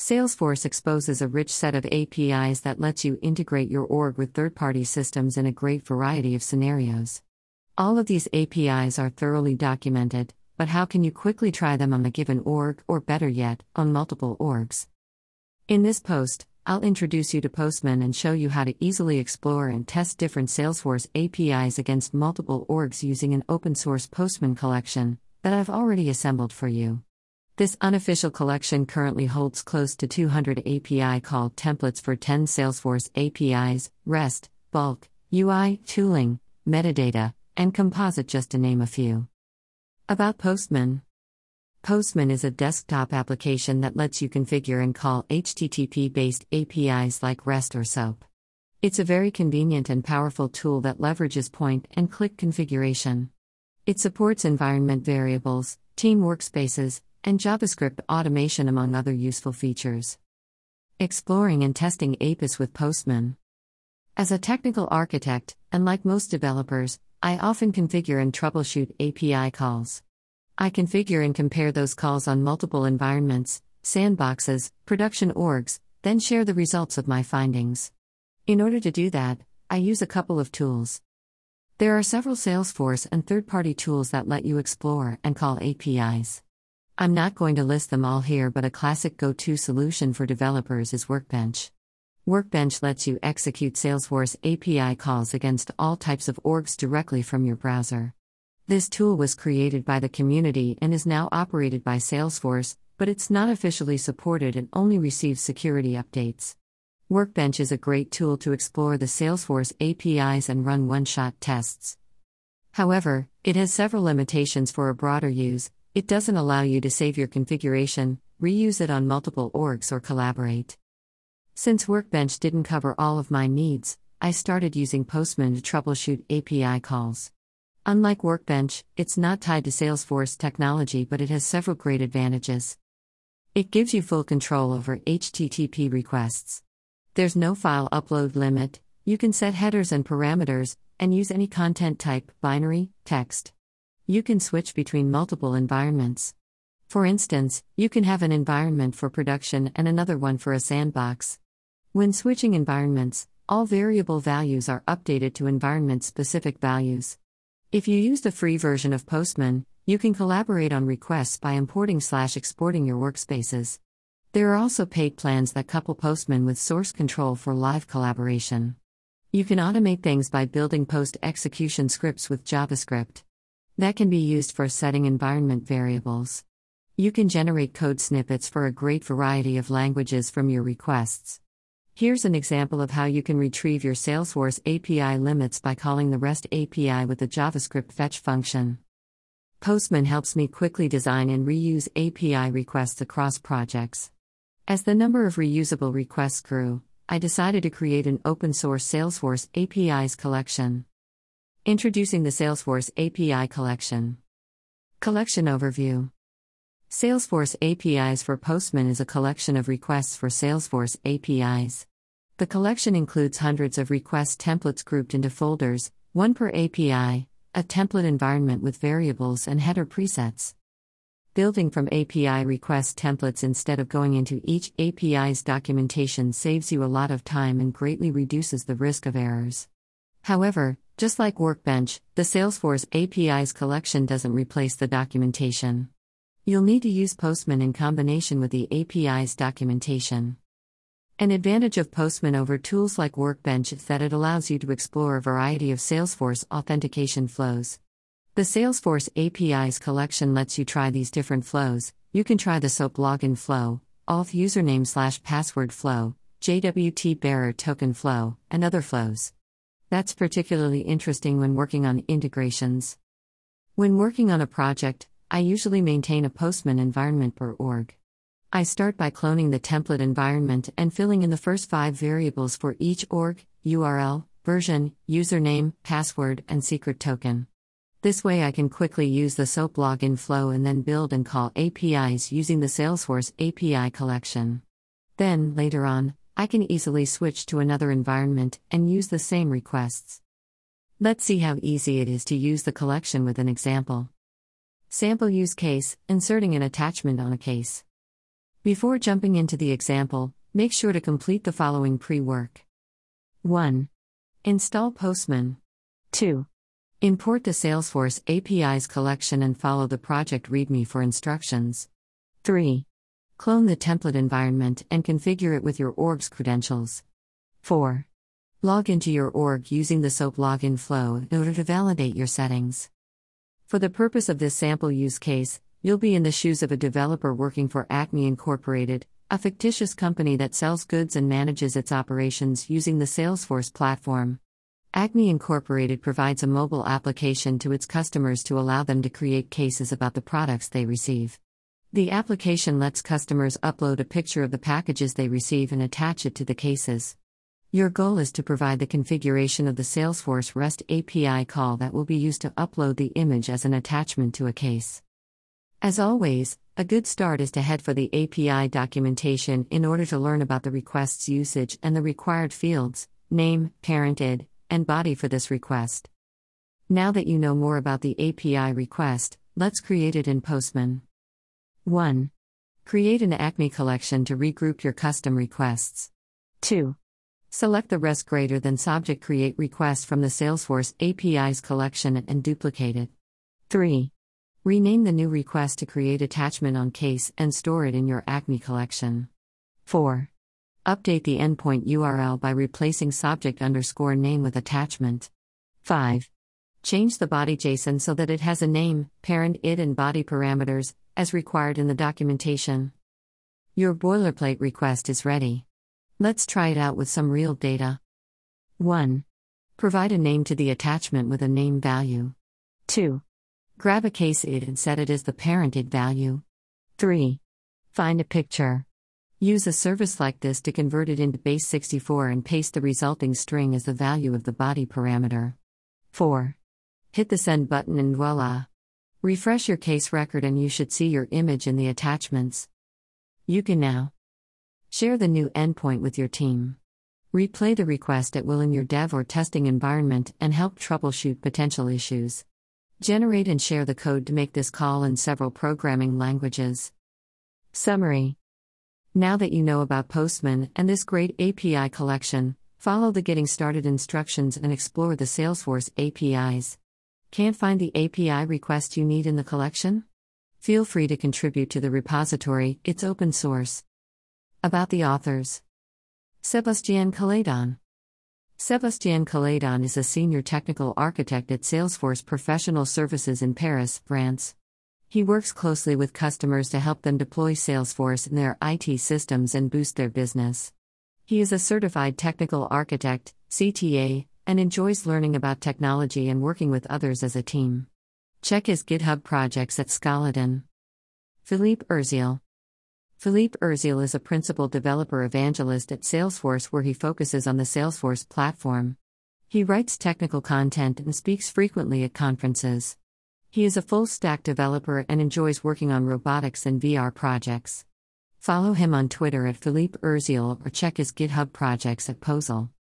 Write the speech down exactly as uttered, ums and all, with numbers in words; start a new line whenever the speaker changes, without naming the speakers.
Salesforce exposes a rich set of A P Is that lets you integrate your org with third-party systems in a great variety of scenarios. All of these A P Is are thoroughly documented, but how can you quickly try them on a given org, or better yet, on multiple orgs? In this post, I'll introduce you to Postman and show you how to easily explore and test different Salesforce A P Is against multiple orgs using an open-source Postman collection that I've already assembled for you. This unofficial collection currently holds close to two hundred A P I call templates for ten Salesforce A P Is, REST, bulk, U I, tooling, metadata, and composite, just to name a few. About Postman. Postman is a desktop application that lets you configure and call H T T P-based A P Is like REST or SOAP. It's a very convenient and powerful tool that leverages point-and-click configuration. It supports environment variables, team workspaces, and JavaScript automation, among other useful features. Exploring and testing A P Is with Postman. As a technical architect, and like most developers, I often configure and troubleshoot A P I calls. I configure and compare those calls on multiple environments, sandboxes, production orgs, then share the results of my findings. In order to do that, I use a couple of tools. There are several Salesforce and third-party tools that let you explore and call A P Is. I'm not going to list them all here, but a classic go-to solution for developers is Workbench. Workbench lets you execute Salesforce A P I calls against all types of orgs directly from your browser. This tool was created by the community and is now operated by Salesforce, but it's not officially supported and only receives security updates. Workbench is a great tool to explore the Salesforce A P Is and run one-shot tests. However, it has several limitations for a broader use. It doesn't allow you to save your configuration, reuse it on multiple orgs, or collaborate. Since Workbench didn't cover all of my needs, I started using Postman to troubleshoot A P I calls. Unlike Workbench, it's not tied to Salesforce technology, but it has several great advantages. It gives you full control over H T T P requests. There's no file upload limit, you can set headers and parameters, and use any content type, binary, text. You can switch between multiple environments. For instance, you can have an environment for production and another one for a sandbox. When switching environments, all variable values are updated to environment-specific values. If you use the free version of Postman, you can collaborate on requests by importing slash exporting your workspaces. There are also paid plans that couple Postman with source control for live collaboration. You can automate things by building post-execution scripts with JavaScript. That can be used for setting environment variables. You can generate code snippets for a great variety of languages from your requests. Here's an example of how you can retrieve your Salesforce A P I limits by calling the REST A P I with the JavaScript fetch function. Postman helps me quickly design and reuse A P I requests across projects. As the number of reusable requests grew, I decided to create an open-source Salesforce A P Is collection. Introducing the Salesforce A P I Collection. Collection Overview. Salesforce A P Is for Postman is a collection of requests for Salesforce A P Is. The collection includes hundreds of request templates grouped into folders, one per A P I, a template environment with variables and header presets. Building from A P I request templates instead of going into each A P I's documentation saves you a lot of time and greatly reduces the risk of errors. However, just like Workbench, the Salesforce A P Is collection doesn't replace the documentation. You'll need to use Postman in combination with the A P I's documentation. An advantage of Postman over tools like Workbench is that it allows you to explore a variety of Salesforce authentication flows. The Salesforce A P Is collection lets you try these different flows. You can try the SOAP login flow, auth username slash password flow, J W T bearer token flow, and other flows. That's particularly interesting when working on integrations. When working on a project, I usually maintain a Postman environment per org. I start by cloning the template environment and filling in the first five variables for each org: U R L, version, username, password, and secret token. This way I can quickly use the SOAP login flow and then build and call A P Is using the Salesforce A P I collection. Then, later on, I can easily switch to another environment and use the same requests. Let's see how easy it is to use the collection with an example. Sample use case: inserting an attachment on a case. Before jumping into the example, make sure to complete the following pre-work. one. Install Postman. two. Import the Salesforce A P Is collection and follow the project README for instructions. three. Clone the template environment and configure it with your org's credentials. four. Log into your org using the SOAP login flow in order to validate your settings. For the purpose of this sample use case, you'll be in the shoes of a developer working for Acme Incorporated, a fictitious company that sells goods and manages its operations using the Salesforce platform. Acme Incorporated provides a mobile application to its customers to allow them to create cases about the products they receive. The application lets customers upload a picture of the packages they receive and attach it to the cases. Your goal is to provide the configuration of the Salesforce REST A P I call that will be used to upload the image as an attachment to a case. As always, a good start is to head for the A P I documentation in order to learn about the request's usage and the required fields, name, parent I D, and body for this request. Now that you know more about the A P I request, let's create it in Postman. one. Create an Acme collection to regroup your custom requests. two. Select the REST greater than subject create request from the Salesforce A P Is collection and duplicate it. three. Rename the new request to create attachment on case and store it in your Acme collection. four. Update the endpoint U R L by replacing subject underscore name with attachment. five. Change the body JSON so that it has a name, parent I D and body parameters, as required in the documentation. Your boilerplate request is ready. Let's try it out with some real data. one. Provide a name to the attachment with a name value. two. Grab a case I D and set it as the parent I D value. three. Find a picture. Use a service like this to convert it into base sixty-four and paste the resulting string as the value of the body parameter. four. Hit the send button and voila! Refresh your case record and you should see your image in the attachments. You can now share the new endpoint with your team. Replay the request at will in your dev or testing environment and help troubleshoot potential issues. Generate and share the code to make this call in several programming languages. Summary. Now that you know about Postman and this great A P I collection, follow the Getting Started instructions and explore the Salesforce A P Is. Can't find the A P I request you need in the collection? Feel free to contribute to the repository, it's open source. About the authors. Sébastien Caledon. Sébastien Caledon is a senior technical architect at Salesforce Professional Services in Paris, France. He works closely with customers to help them deploy Salesforce in their I T systems and boost their business. He is a certified technical architect, C T A, and enjoys learning about technology and working with others as a team. Check his GitHub projects at Caledon. Philippe Urziel. Philippe Urziel is a principal developer evangelist at Salesforce where he focuses on the Salesforce platform. He writes technical content and speaks frequently at conferences. He is a full-stack developer and enjoys working on robotics and V R projects. Follow him on Twitter at Philippe Urziel or check his GitHub projects at Pozel.